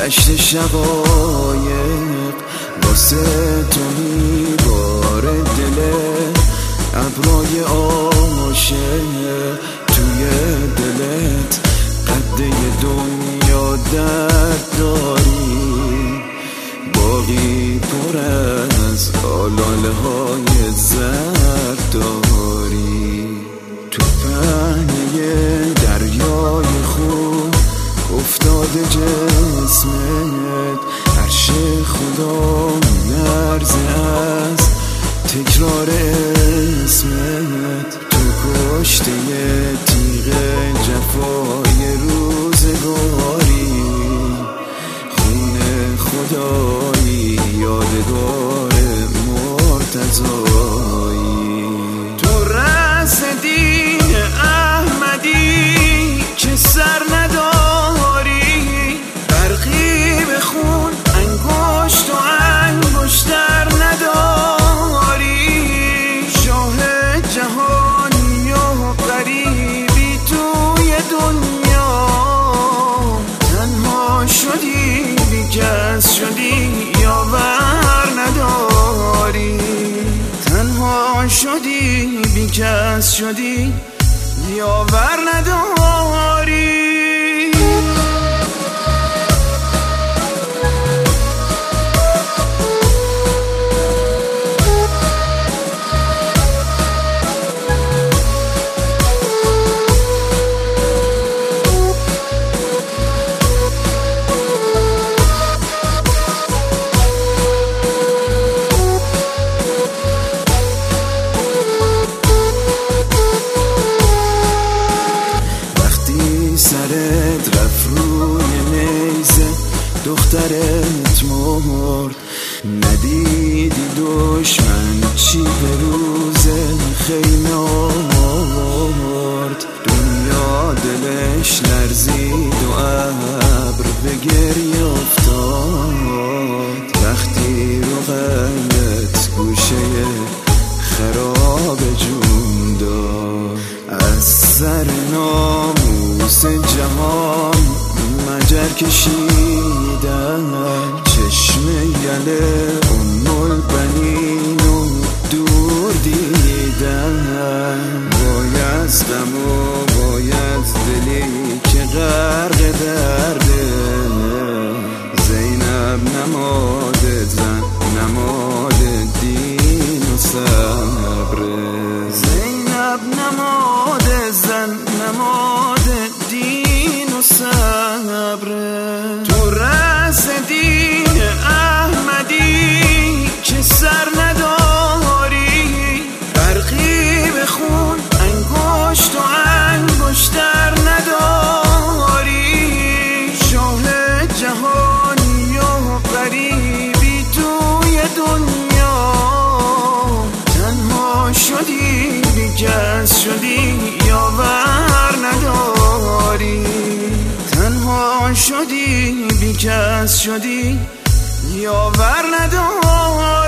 دشت شقایق واسه تو میباره دله، ابرای عاشق توی دلت، قده دنیا درد داری، باقی پر از آلاله های زرد داری. تو پهنه دریای خون افتاده جسمت، عرش خدا میلرزه از تکرار اسمت. تو کشته تیغ جفای روزگاری، خون خدایی یادگار مرتضایی. تو رأس دین احمدی که سر نداری، برقی به خون انگشت و انگشتر نداری، شاه جهانی و غریبی توی دنیا، تنها شدی بی‌کس شدی یاور نداری، تنها شدی بی‌کس شدی یاور نداری. سرت رفت روی نیزه دخترت مرد، ندیدی دشمن چی به روز خیمه آورد. دنیا دلش لرزید و ابر به گریه افتاد، وقتی رو قلبت گوشه خراب جون داد. از سر ناموس جهان مجر کشیدن، چشم یله البنین و دور دیدن. بایستم و باید دلی که غرق درده، زینب نماد زن نماد دین و صبره، زینب نماد زن نماد دین و صبره. تو رأس دین احمدی که سر نداری، برقی به خون انگشت و انگشتر نداری، شاه جهانی و غریبی توی دنیا، تنها شدی بی‌کس شدی یاور نداری، تنها شدی بی‌کس شدی یاور نداری.